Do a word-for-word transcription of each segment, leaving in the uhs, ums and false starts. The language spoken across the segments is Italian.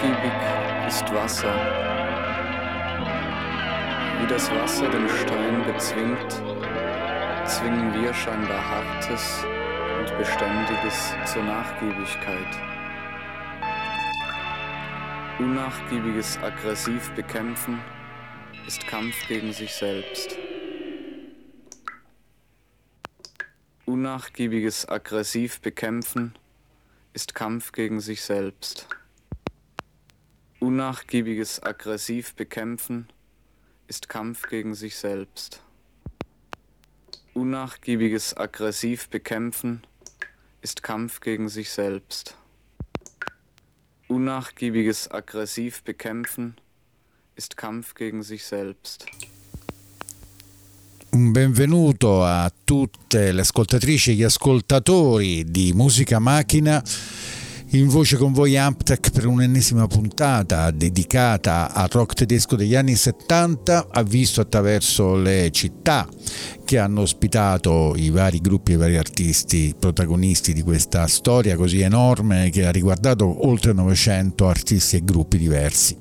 Unnachgiebig ist Wasser. Wie das Wasser den Stein bezwingt, zwingen wir scheinbar Hartes und Beständiges zur Nachgiebigkeit. Unnachgiebiges aggressiv bekämpfen ist Kampf gegen sich selbst. Unnachgiebiges aggressiv bekämpfen ist Kampf gegen sich selbst. Unnachgiebiges aggressiv bekämpfen ist Kampf gegen sich selbst. Unnachgiebiges aggressiv bekämpfen ist Kampf gegen sich selbst. Unnachgiebiges aggressiv bekämpfen ist Kampf gegen sich selbst. Un benvenuto a tutte le ascoltatrici e gli ascoltatori di Musica Macchina. In voce con voi Amptec per un'ennesima puntata dedicata al rock tedesco degli anni settanta, ha visto attraverso le città che hanno ospitato i vari gruppi e i vari artisti protagonisti di questa storia così enorme che ha riguardato oltre novecento artisti e gruppi diversi.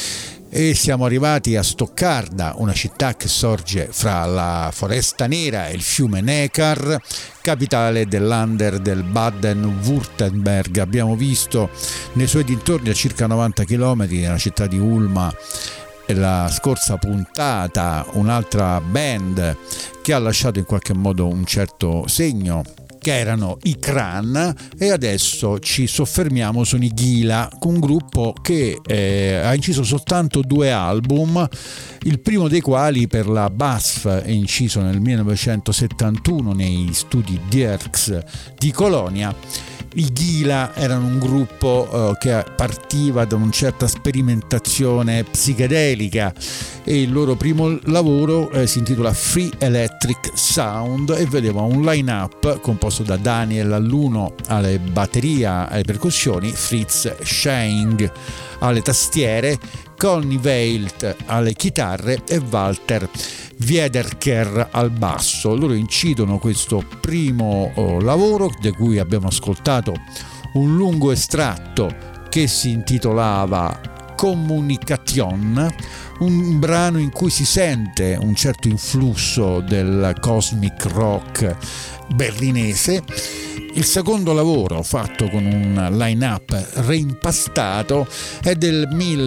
E siamo arrivati a Stoccarda, una città che sorge fra la Foresta Nera e il fiume Neckar, capitale dell'Under del Baden-Württemberg. Abbiamo visto nei suoi dintorni a circa novanta chilometri nella città di Ulma la scorsa puntata un'altra band che ha lasciato in qualche modo un certo segno, che erano i Kran, e adesso ci soffermiamo su Nigila, un gruppo che eh, ha inciso soltanto due album, il primo dei quali per la B A S F è inciso nel millenovecentosettantuno nei studi Dierks di Colonia. I Gila erano un gruppo eh, che partiva da una certa sperimentazione psichedelica e il loro primo lavoro eh, si intitola Free Electric Sound e vedeva un line-up composto da Daniel all'uno alle batteria, alle percussioni, Fritz Scheing alle tastiere, Conny Weilt alle chitarre e Walter Wiederkehr al basso. Loro incidono questo primo oh, lavoro, di cui abbiamo ascoltato un lungo estratto che si intitolava Communication, un brano in cui si sente un certo influsso del cosmic rock berlinese. Il secondo lavoro, fatto con un line-up reimpastato, è del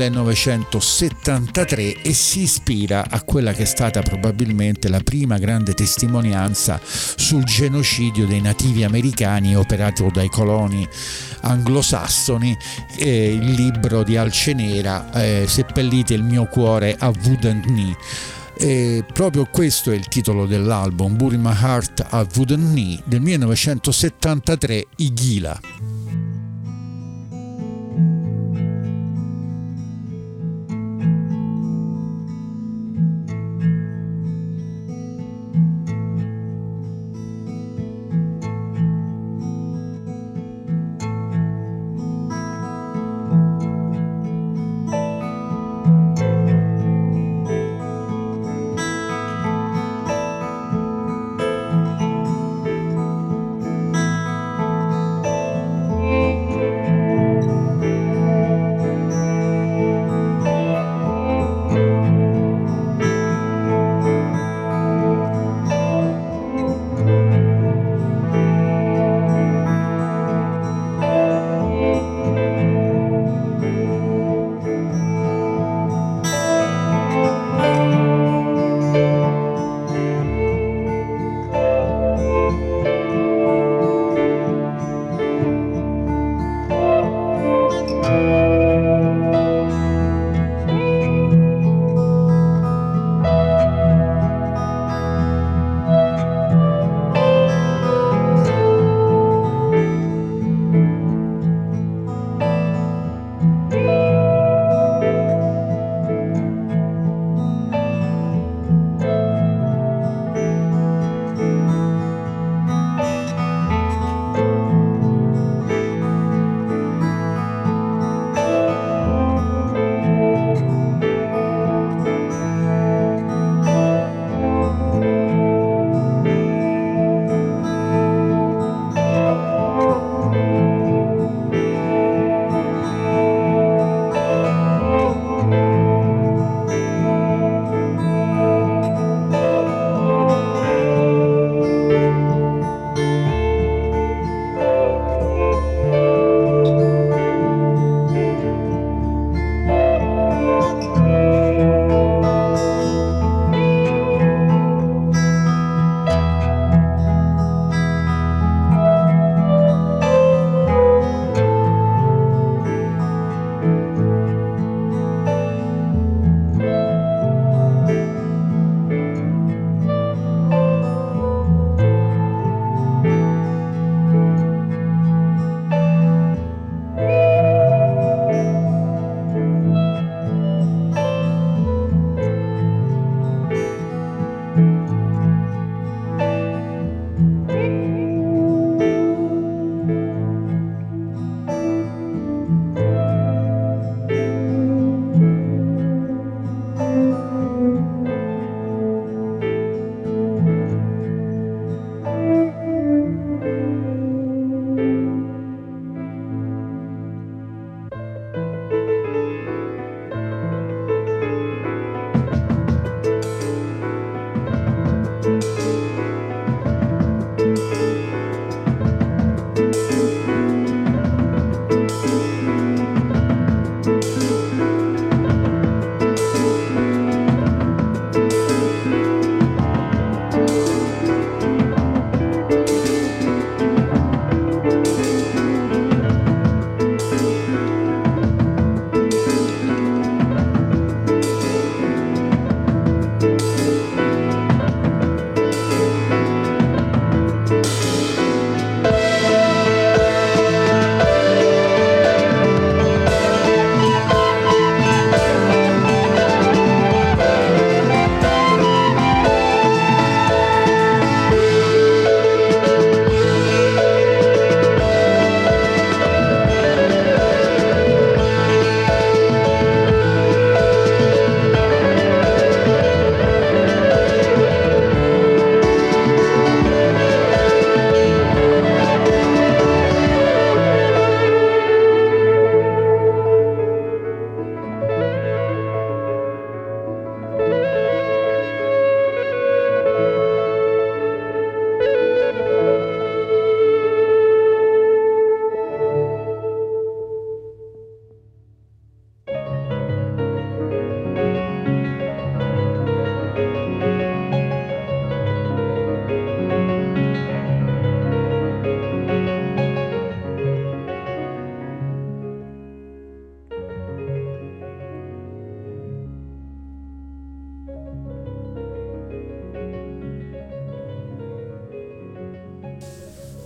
millenovecentosettantatré e si ispira a quella che è stata probabilmente la prima grande testimonianza sul genocidio dei nativi americani operato dai coloni anglosassoni, eh, il libro di Alce Nera, eh, Seppellite il mio cuore a Wooden Knee. E proprio questo è il titolo dell'album, Bury My Heart a Wooden Knee del millenovecentosettantatré, i Gila.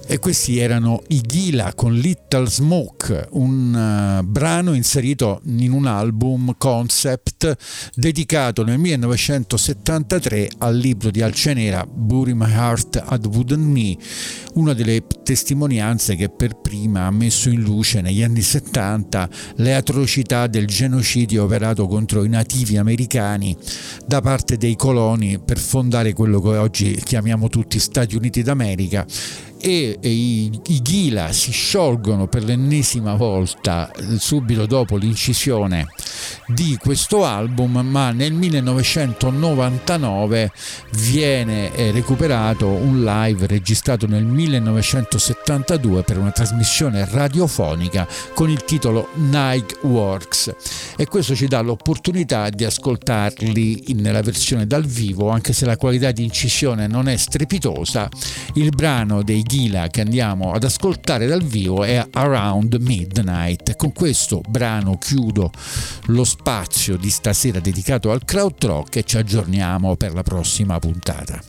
E questi erano i Gila con Little Smoke, un uh, brano inserito in un album concept dedicato nel millenovecentosettantatré al libro di Alcenera Bury My Heart at Wooden Knee, una delle testimonianze che per prima ha messo in luce negli anni settanta le atrocità del genocidio operato contro i nativi americani da parte dei coloni per fondare quello che oggi chiamiamo tutti Stati Uniti d'America. E, e i, i Gila si sciolgono per l'ennesima volta subito dopo l'incisione di questo album, ma nel millenovecentonovantanove viene recuperato un live registrato nel millenovecentosettantadue per una trasmissione radiofonica con il titolo Night Works, e questo ci dà l'opportunità di ascoltarli nella versione dal vivo, anche se la qualità di incisione non è strepitosa. Il brano dei Gila che andiamo ad ascoltare dal vivo è Around Midnight. Con questo brano chiudo lo spazio di stasera dedicato al krautrock e ci aggiorniamo per la prossima puntata.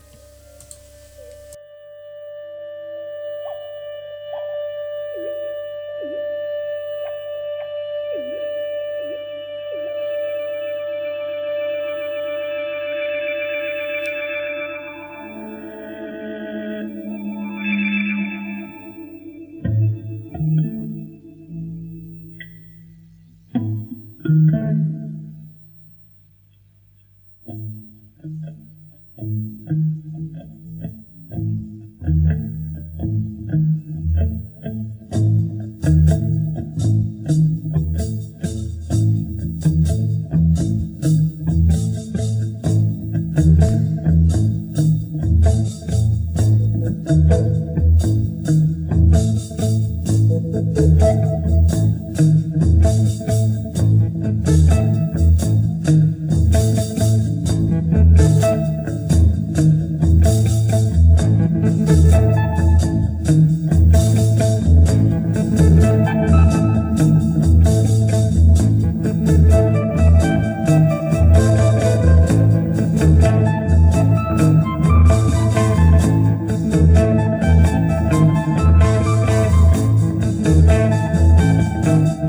Thank you.